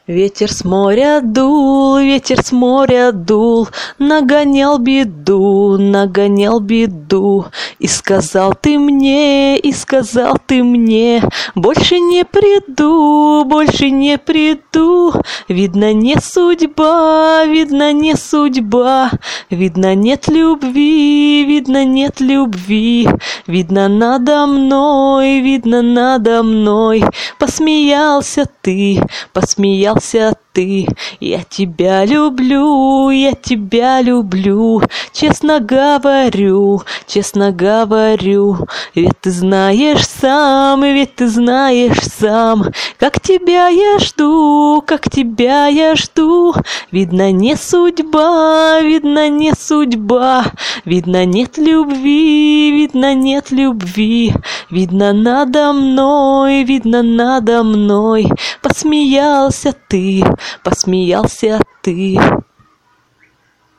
Ветер с моря дул, нагонял беду, и сказал ты мне, больше не приду, видно, не судьба, видно, нет любви, видно, надо мной, посмеялся ты, я тебя люблю, честно говорю, ведь ты знаешь сам, как тебя я жду, видно, не судьба, видно, нет любви, видно, надо мной, посмеялся ты.